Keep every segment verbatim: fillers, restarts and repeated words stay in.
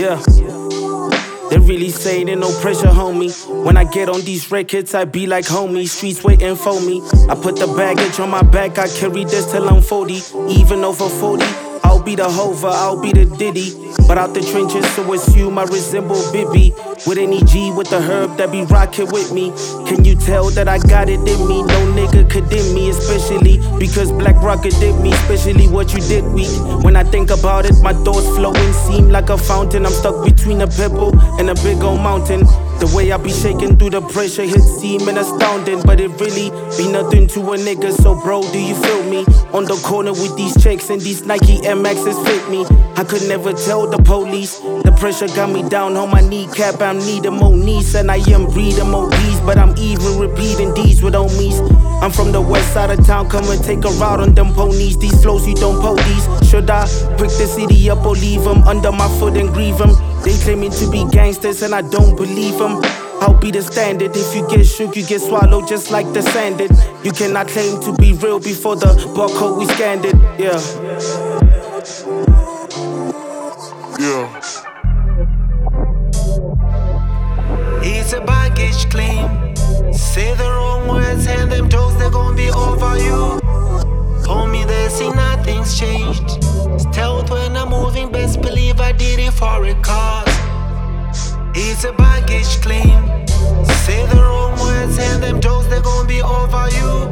Yeah. They really say there no pressure, homie. When I get on these records, I be like homie. Streets waiting for me. I put the baggage on my back, I carry this till I'm forty. Even over forty, I'll be the hover, I'll be the Diddy. But out the trenches, so assume I resemble Bibby. With any G with the herb that be rocking with me. Can you tell that I got it in me? No nigga condemn me, especially because Black Rocket did me. Especially what you did weak. When I think about it, my thoughts flowing seem like a fountain. I'm stuck between a pebble and a big old mountain. The way I be shaking through the pressure hits seeming astounding, but it really be nothing to a nigga. So bro, do you feel me? On the corner with these checks and these Nike Air Maxes fit me. I could never tell the police. The pressure got me down on my kneecap. I'm needing more knees and I am breeding more bees, but I'm even repeating these with homies. I'm from the west side of town, come and take a ride on them ponies. These flows you don't police. Should I pick the city up or leave them under my foot and grieve them? They claiming to be gangsters and I don't believe them. I'll be the standard. If you get shook, you get swallowed just like the sanded. You cannot claim to be real before the barcode we scanned it. Yeah. Yeah. It's a baggage claim. Say the wrong words and them jokes, they're gonna be over you. Homie, they see nothing's changed. Stealth when I'm moving, best believe I did it for a cause. It's a baggage claim. Say the wrong words and them jokes, they're gonna be over you.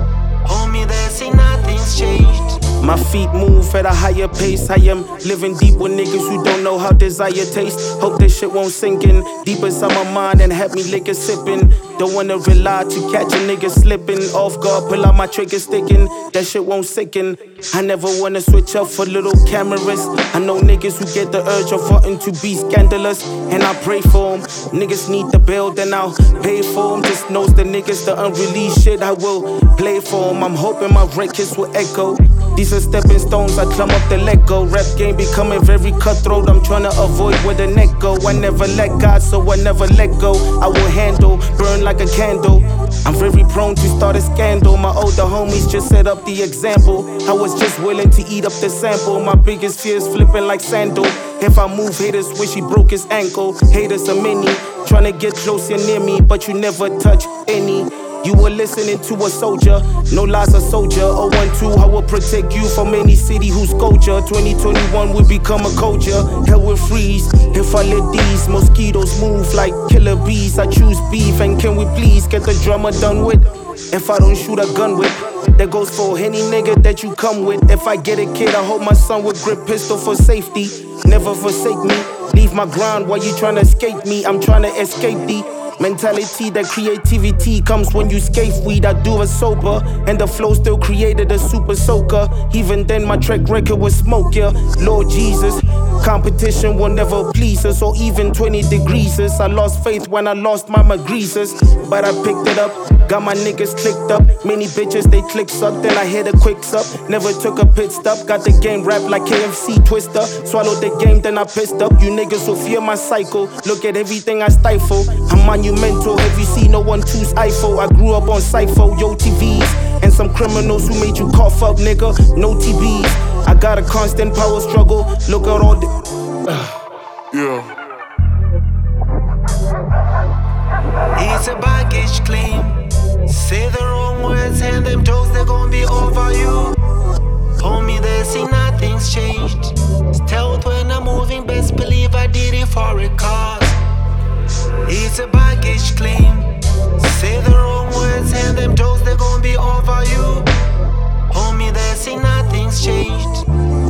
Homie, they see nothing's changed. My feet move at a higher pace. I am living deep with niggas who don't know how desire tastes. Hope this shit won't sink in deep inside my mind and have me liquor sipping. Don't wanna rely to catch a nigga slipping. Off guard, pull out my trigger sticking. That shit won't sicken. I never wanna switch up for little cameras. I know niggas who get the urge of wanting to be scandalous, and I pray for them. Niggas need the bill, then I'll pay for them. Just knows the niggas, the unreleased shit I will play for them. I'm hoping my records will echo. These are stepping stones, I climb up the Lego. Rap game becoming very cutthroat. I'm trying to avoid where the neck go. I never let God, so I never let go. I will handle, burn like a candle. I'm very prone to start a scandal. My older homies just set up the example. I was just willing to eat up the sample. My biggest fear is flipping like sandal. If I move, haters wish he broke his ankle. Haters are many, trying to get closer near me, but you never touch any. You were listening to a soldier, no lies a soldier. oh one two, I will protect you from any city who's culture. twenty twenty-one will become a culture. Hell will freeze if I let these mosquitoes move like killer bees. I choose beef, and can we please get the drama done with? If I don't shoot a gun with, that goes for any nigga that you come with. If I get a kid, I hope my son would grip pistol for safety. Never forsake me, leave my ground while you tryna escape me. I'm tryna escape the mentality that creativity comes when you skate weed. I do it sober, and the flow still created a super soaker. Even then my track record was smoke, yeah. Lord Jesus, competition will never please us, or even twenty degrees us. I lost faith when I lost my greasers, but I picked it up, got my niggas clicked up. Many bitches they click suck, then I hit a quick sup. Never took a pit stop, got the game wrapped like K F C Twister. Swallowed the game, then I pissed up. You niggas will fear my cycle, look at everything I stifle. I'm monumental, have you seen no one two's Eiffel? I grew up on Cypher, Yo T Vs, and some criminals who made you cough up, nigga. No T Bs, I got a constant power struggle. Look at all the Yeah. It's a baggage claim. Say the wrong words and them jokes, they're gonna be over you. Homie, they see nothing's changed. Stealth when I'm moving, best believe I did it for a cause. It's a baggage claim. Say the wrong words and them jokes, they're gonna be over you. Homie, they see nothing's changed.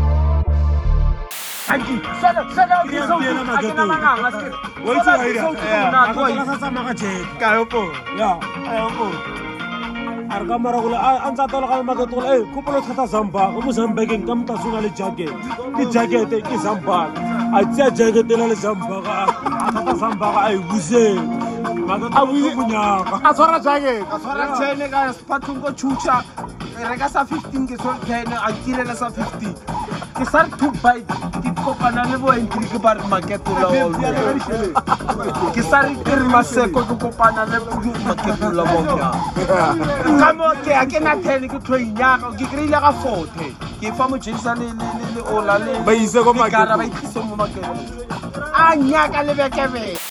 Anji, sana sana ukiso akina manganga skip. Wewe aira. Na kwa sasa makaje. Kayo po. Ya, ayo po. Arga maragula anza tolo kama magatul eh kupulo thata zamba. Umu zamba ke kam ta sunale jage. Ki jage te ki zamba. Acha jage te le zamba ka. Thata zamba ka ai buze. a tshwara jacket ka tshwara ten ka sepatlong ko chucha e reka sa fifteen ke tshwara ten a tirela sa fifteen ke sa two bite ke kopana le bo entry ke ba marketola all ke sa re ke re maseko ke kopana le marketola bona ka mo ke a ke na ten ke tloinya ke kreile ga forty ke fa mo jinsa le le le ola le ba ise go market ba ise mo market a nya ka le bekebe